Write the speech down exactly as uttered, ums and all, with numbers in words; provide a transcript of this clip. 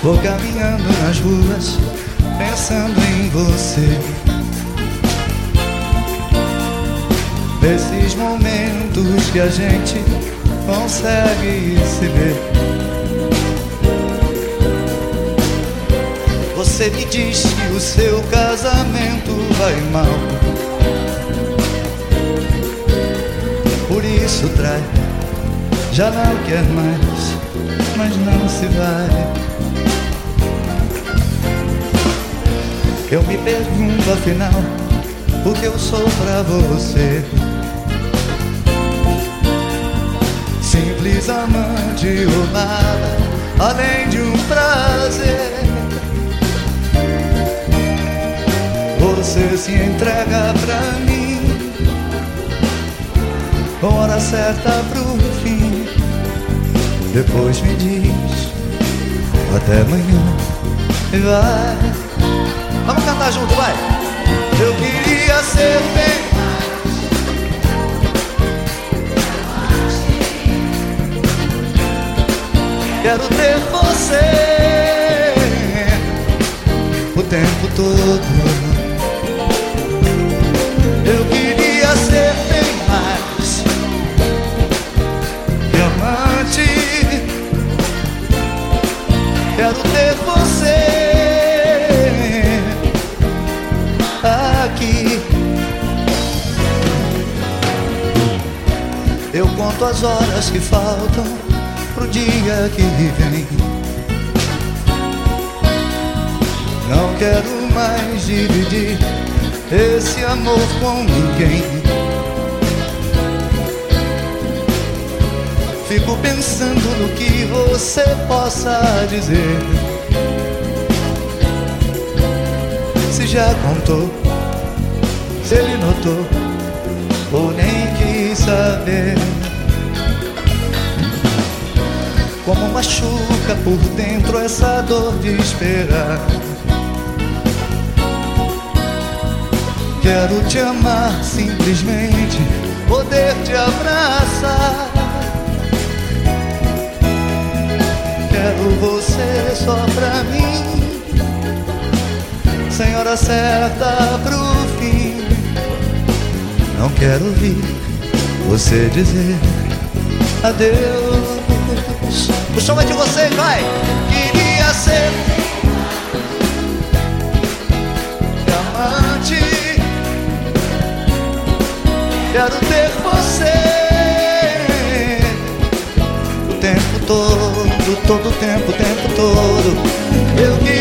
Vou caminhando nas ruas, pensando em você. Nesses momentos que a gente consegue se ver. Você me diz que o seu casamento vai mal, por isso trai, já não quer mais, mas não se vai. Eu me pergunto afinal, o que eu sou pra você? Simples amante ou nada, além de um prazer. Você se entrega pra mim, com hora certa pro fim. Depois me diz, até amanhã, e vai. Vamos cantar junto, vai! Eu queria ser bem mais. Quero ter você o tempo todo. Eu queria ser bem mais diamante. Quero ter você aqui. Eu conto as horas que faltam pro dia que vem. Não quero mais dividir esse amor com ninguém. Fico pensando no que você possa dizer. Se já contou, se ele notou, ou nem quis saber. Como machuca por dentro essa dor de esperar. Quero te amar, simplesmente poder te abraçar. Quero você só pra mim, sem hora certa pro fim. Não quero ouvir você dizer adeus. O som é de vocês, vai! Queria ser diamante. Quero ter você o tempo todo, todo o tempo, o tempo todo. Eu